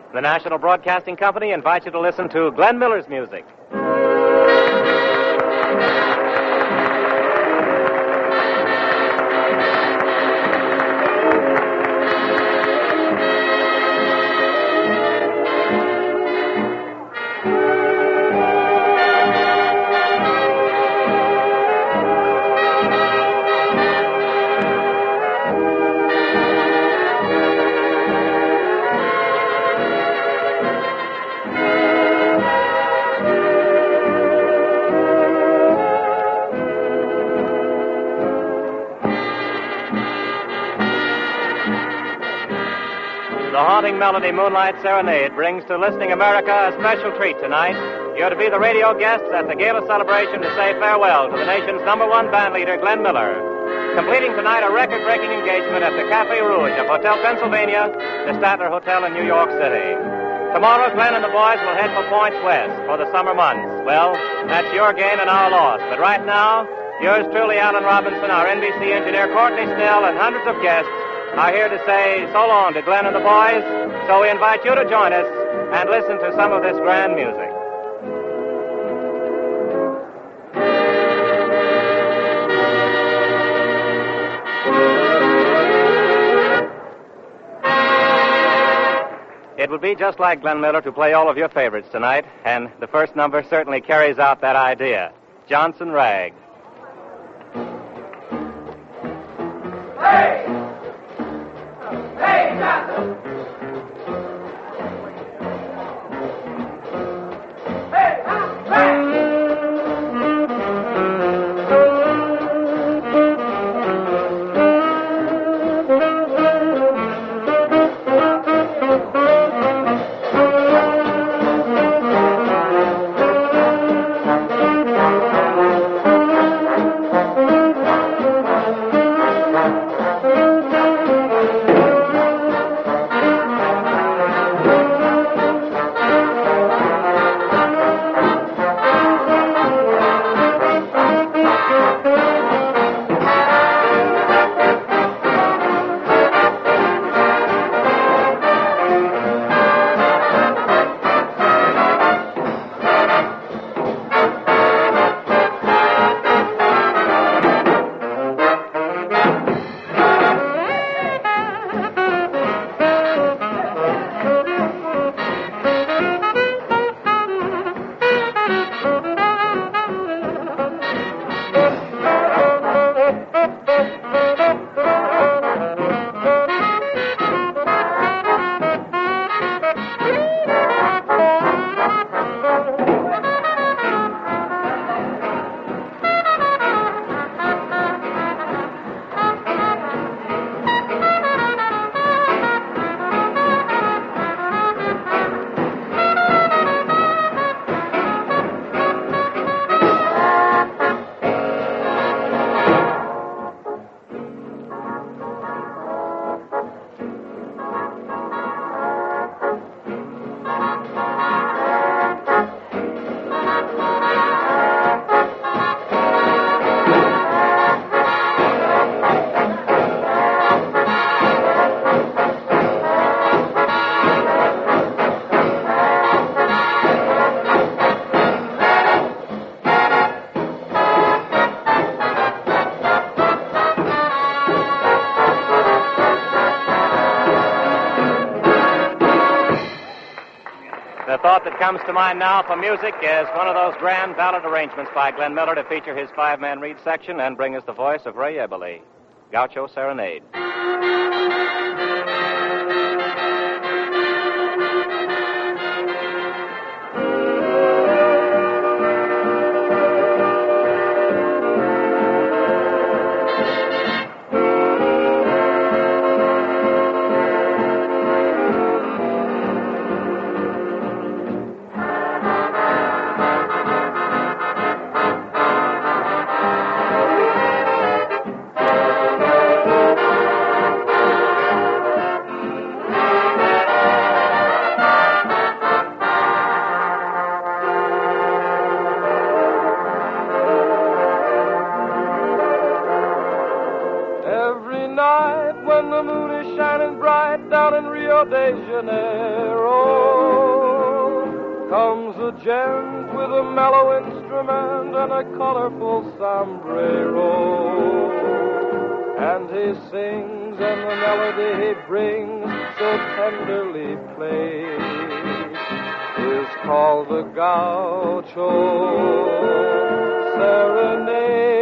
The National Broadcasting Company invites you to listen to Glenn Miller's music. The haunting melody Moonlight Serenade brings to listening America a special treat tonight. You're to be the radio guests at the gala celebration to say farewell to the nation's #1 band leader, Glenn Miller. Completing tonight a record-breaking engagement at the Café Rouge of Hotel Pennsylvania, the Statler Hotel in New York City. Tomorrow, Glenn and the boys will head for Points West for the summer months. Well, that's your gain and our loss. But right now, yours truly, Alan Robinson, our NBC engineer, Courtney Snell, and hundreds of guests are here to say so long to Glenn and the boys, so we invite you to join us and listen to some of this grand music. It would be just like Glenn Miller to play all of your favorites tonight, and the first number certainly carries out that idea. Johnson Rag. Hey! Hey, Johnson! Hey, hey! The thought that comes to mind now for music is one of those grand ballad arrangements by Glenn Miller to feature his five-man reed section and bring us the voice of Ray Eberly, Gaucho Serenade. Janeiro. Comes a gent with a mellow instrument and a colorful sombrero. And he sings and the melody he brings so tenderly played is called the Gaucho Serenade.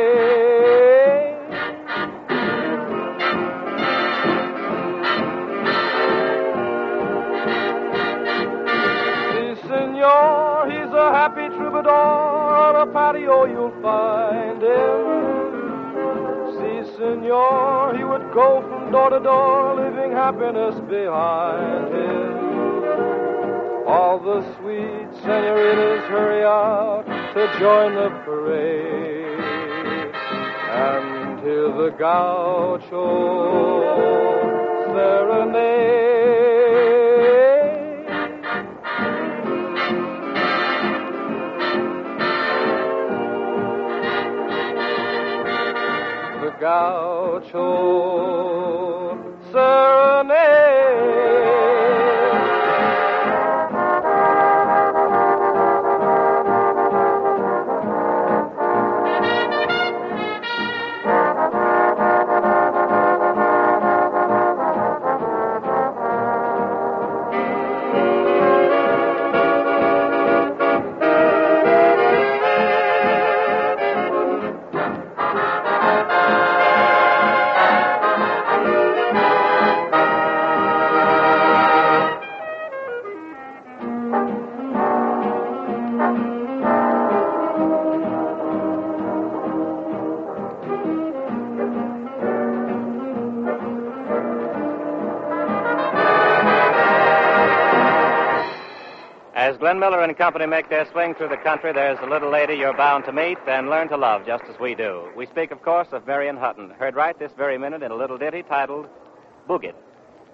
Senor, he's a happy troubadour, on a patio you'll find him. Si, senor, he would go from door to door, leaving happiness behind him. All the sweet senoritas hurry out to join the parade and hear the gaucho serenade. Gaucho Serenade. As Glenn Miller and company make their swing through the country, there's a little lady you're bound to meet and learn to love just as we do. We speak, of course, of Marion Hutton, heard right this very minute in a little ditty titled Boog It.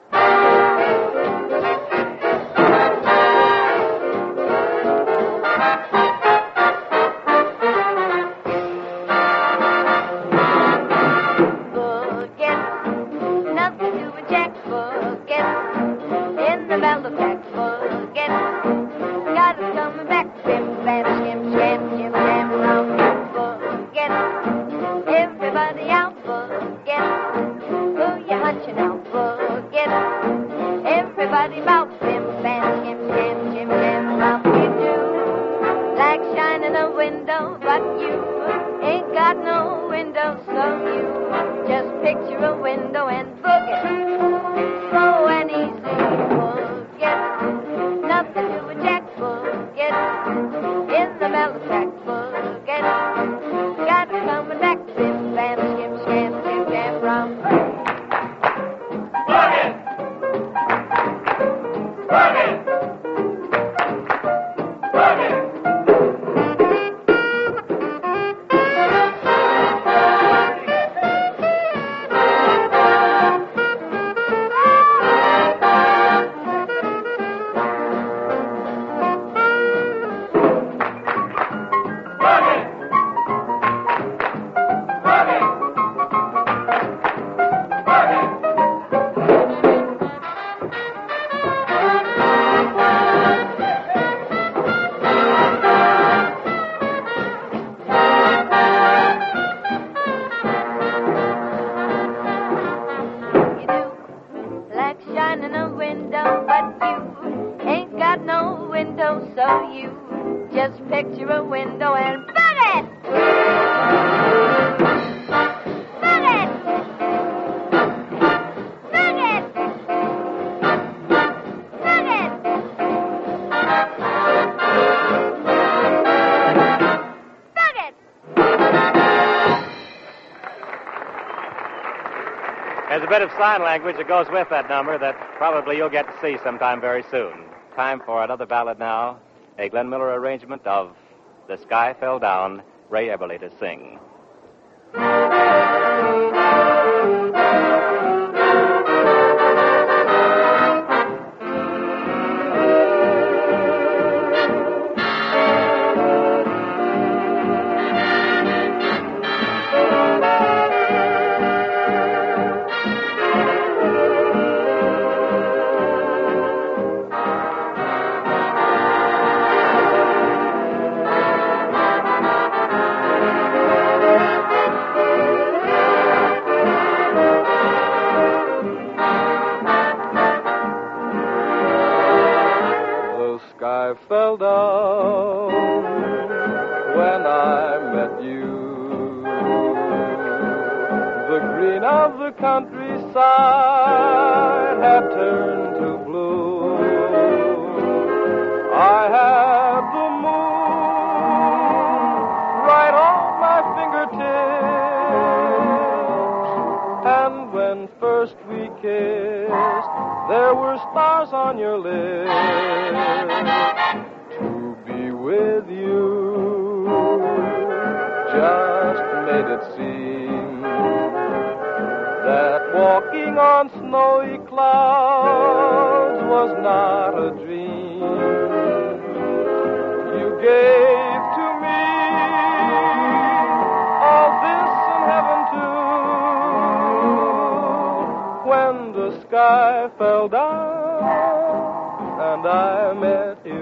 There's a bit of sign language that goes with that number that probably you'll get to see sometime very soon. Time for another ballad now, a Glenn Miller arrangement of The Sky Fell Down, Ray Eberly to sing. sky fell down when I met you. The green of the countryside had turned to blue. I had the moon right on my fingertips, and when first we kissed, there were stars on your lips. To be with you just made it seem that walking on snowy clouds was not a dream. You gave to me all this in heaven too, when the sky fell down and I met you.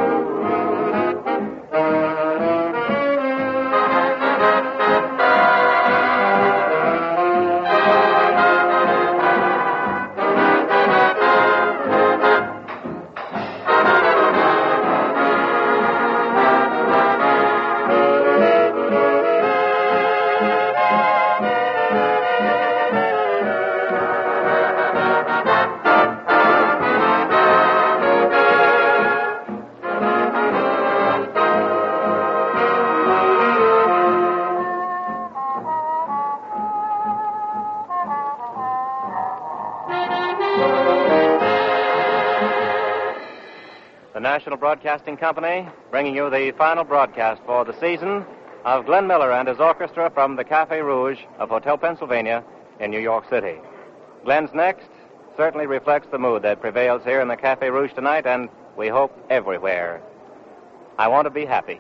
The National Broadcasting Company bringing you the final broadcast for the season of Glenn Miller and his orchestra from the Café Rouge of Hotel Pennsylvania in New York City. Glenn's next certainly reflects the mood that prevails here in the Café Rouge tonight, and we hope everywhere. I Want to Be Happy.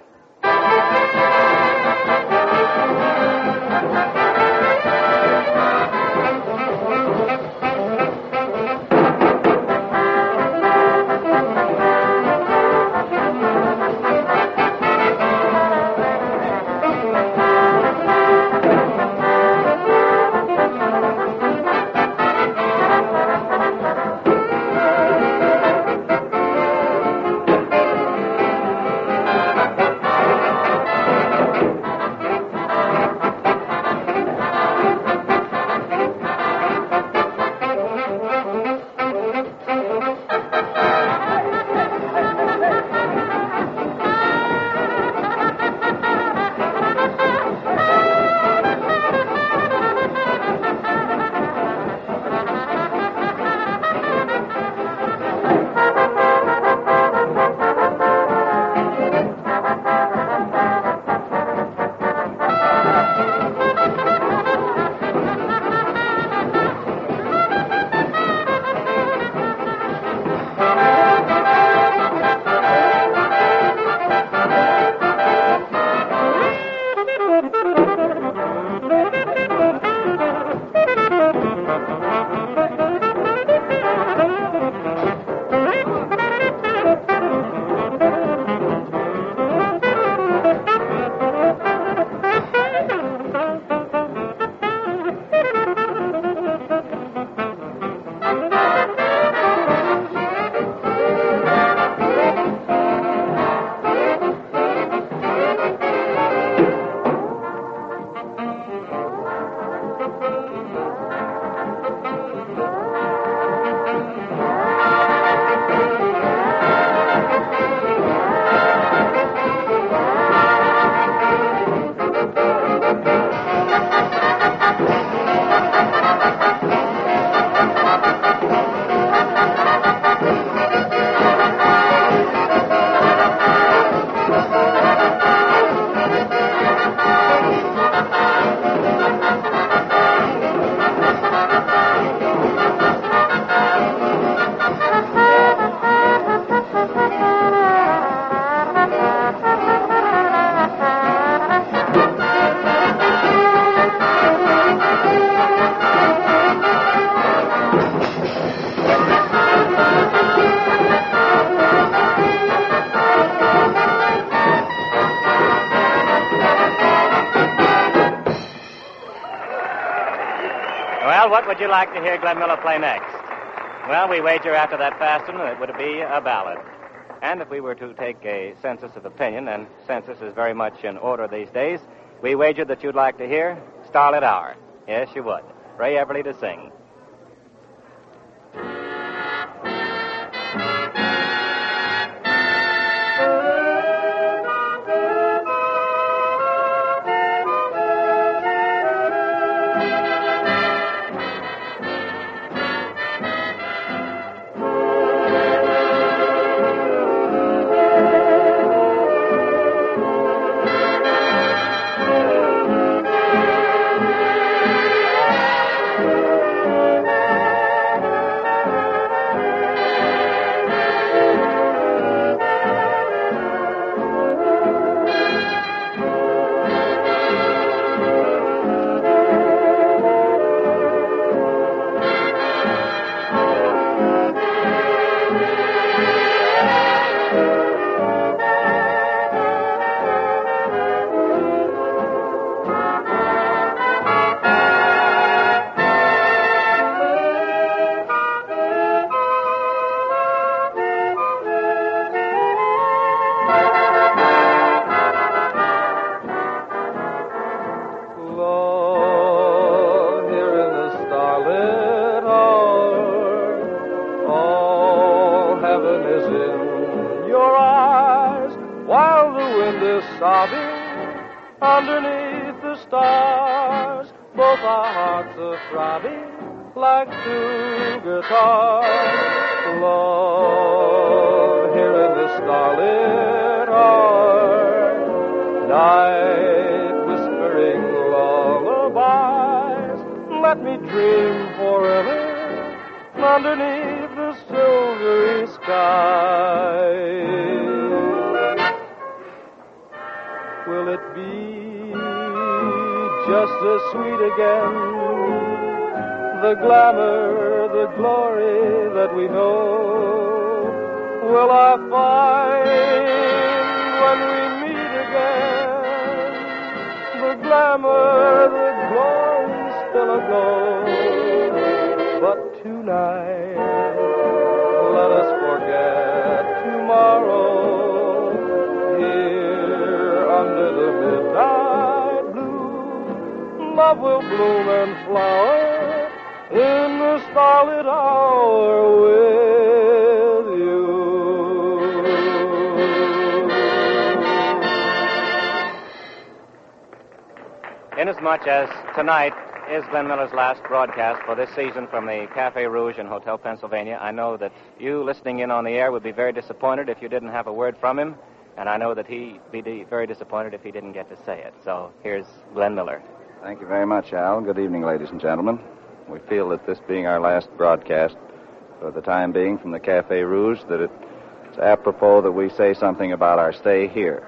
Well, what would you like to hear Glenn Miller play next? Well, we wager after that fast one it would be a ballad. And if we were to take a census of opinion, and census is very much in order these days, we wagered that you'd like to hear Starlit Hour. Yes, you would. Ray Everly to sing. Underneath the stars, both our hearts are throbbing like two guitars. Love, here in the starlit hour, night whispering lullabies. Let me dream forever underneath the silvery sky. Will it be just as sweet again? The glamour, the glory that we know. Will I find when we meet again the glamour, the glory still aglow? But tonight, let us forget tomorrow. Under the midnight blue, love will bloom and flower in the starlit hour with you. Inasmuch as tonight is Glenn Miller's last broadcast for this season from the Cafe Rouge in Hotel Pennsylvania, I know that you listening in on the air would be very disappointed if you didn't have a word from him. And I know that he'd be very disappointed if he didn't get to say it. So here's Glenn Miller. Thank you very much, Al. Good evening, ladies and gentlemen. We feel that this being our last broadcast for the time being from the Cafe Rouge, that it's apropos that we say something about our stay here.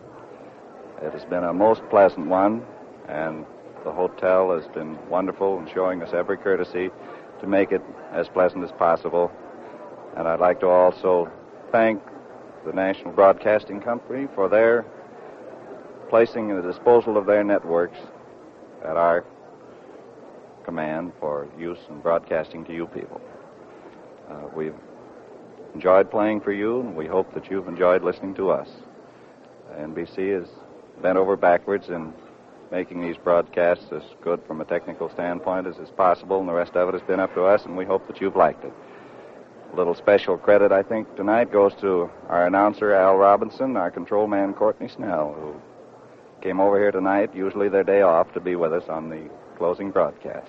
It has been a most pleasant one, and the hotel has been wonderful in showing us every courtesy to make it as pleasant as possible. And I'd like to also thank the National Broadcasting Company for their placing the disposal of their networks at our command for use and broadcasting to you people. We've enjoyed playing for you, and we hope that you've enjoyed listening to us. NBC has bent over backwards in making these broadcasts as good from a technical standpoint as is possible, and the rest of it has been up to us, and we hope that you've liked it. A little special credit, I think, tonight goes to our announcer, Al Robinson, our control man, Courtney Snell, who came over here tonight, usually their day off, to be with us on the closing broadcast.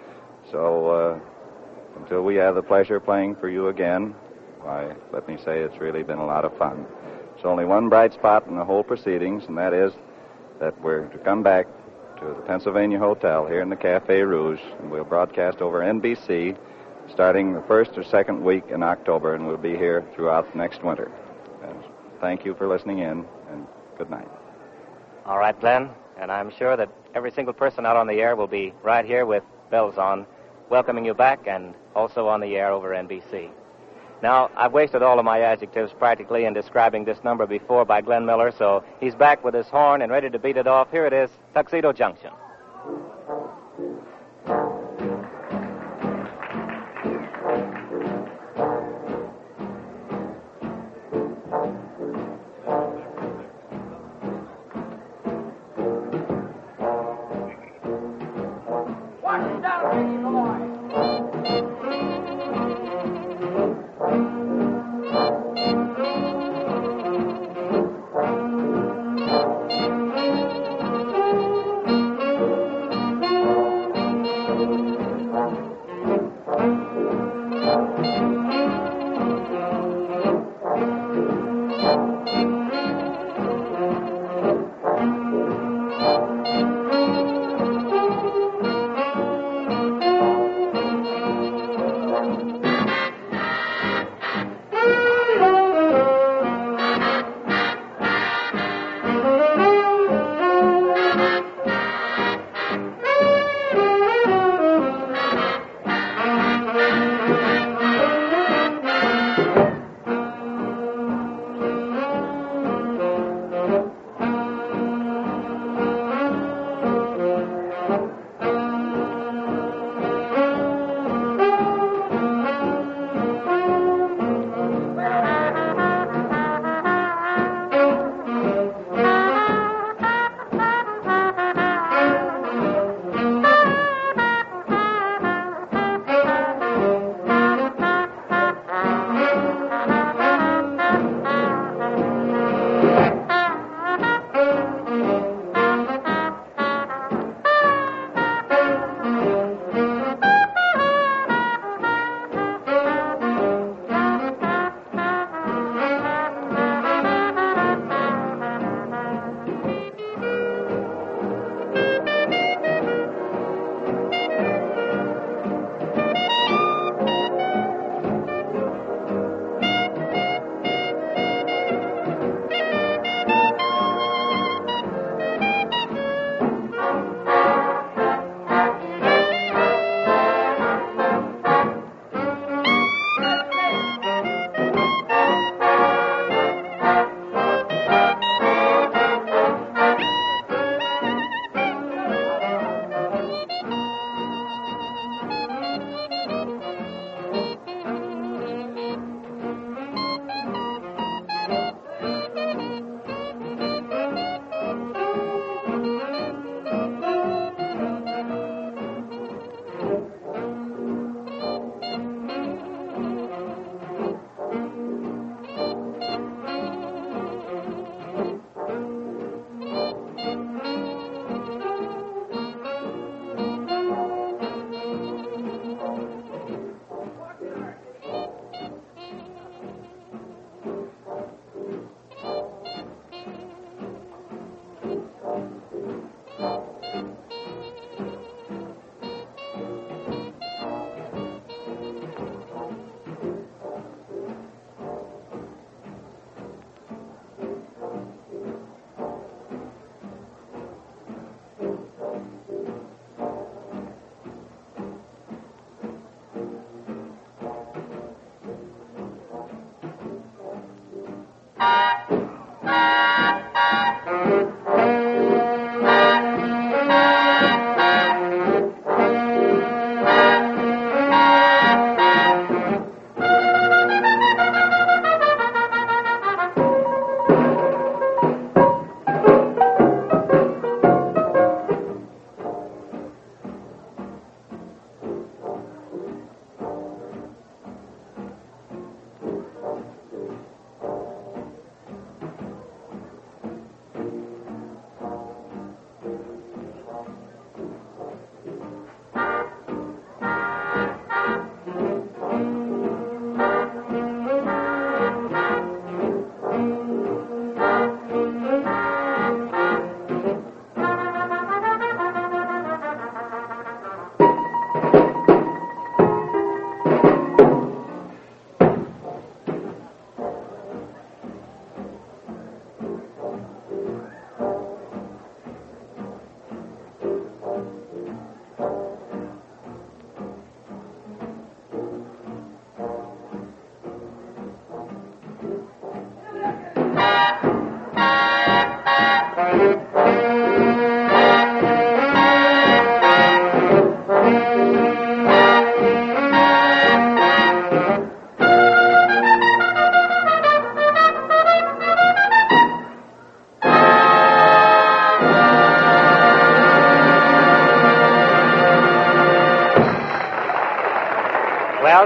So, until we have the pleasure of playing for you again, why, let me say it's really been a lot of fun. There's only one bright spot in the whole proceedings, and that is that we're to come back to the Pennsylvania Hotel here in the Cafe Rouge, and we'll broadcast over NBC starting the first or second week in October, and we'll be here throughout the next winter. And thank you for listening in, and good night. All right, Glenn, and I'm sure that every single person out on the air will be right here with bells on, welcoming you back, and also on the air over NBC. Now, I've wasted all of my adjectives practically in describing this number before by Glenn Miller, so he's back with his horn and ready to beat it off. Here it is, Tuxedo Junction.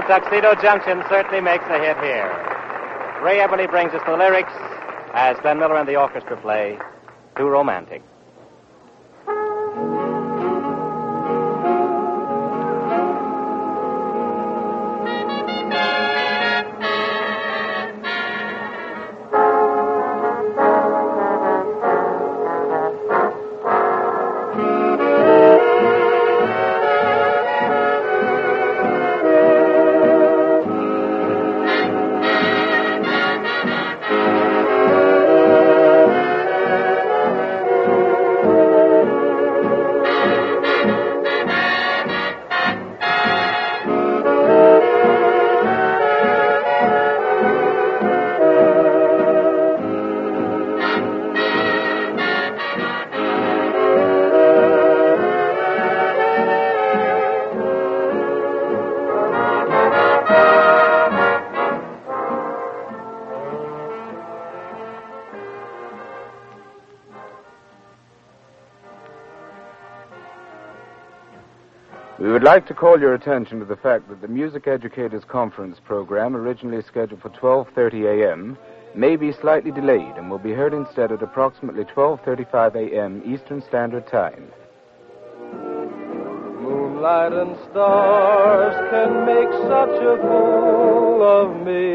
Tuxedo Junction certainly makes a hit here. Ray Eberly brings us the lyrics as Glenn Miller and the orchestra play Too Romantic. We would like to call your attention to the fact that the Music Educators Conference program, originally scheduled for 12:30 a.m., may be slightly delayed and will be heard instead at approximately 12:35 a.m. Eastern Standard Time. Moonlight and stars can make such a fool of me.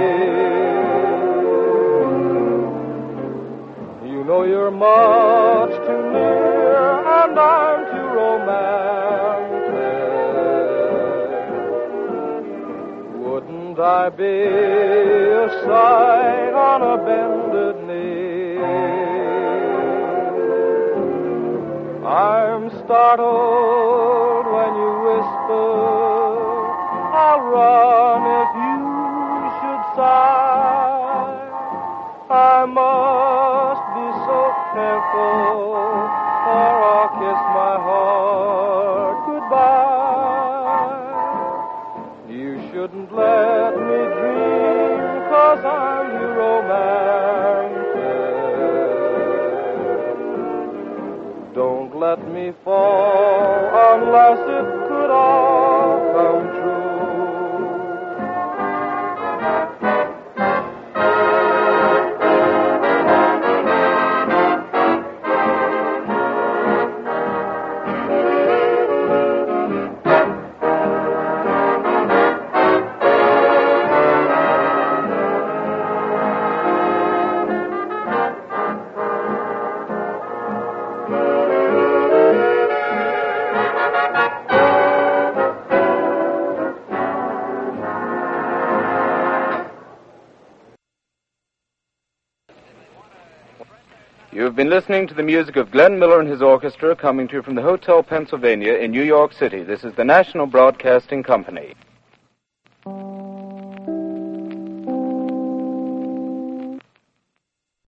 You know you're much too near and I'm too romantic. Wouldn't I be a sight on a bended knee? I'm startled when you whisper, I'll run if you should sigh. I must be so careful, or I'll kiss my heart goodbye. You shouldn't let me dream, 'cause I'm too romantic. Don't let me fall unless it could all come true. You've been listening to the music of Glenn Miller and his orchestra coming to you from the Hotel Pennsylvania in New York City. This is the National Broadcasting Company.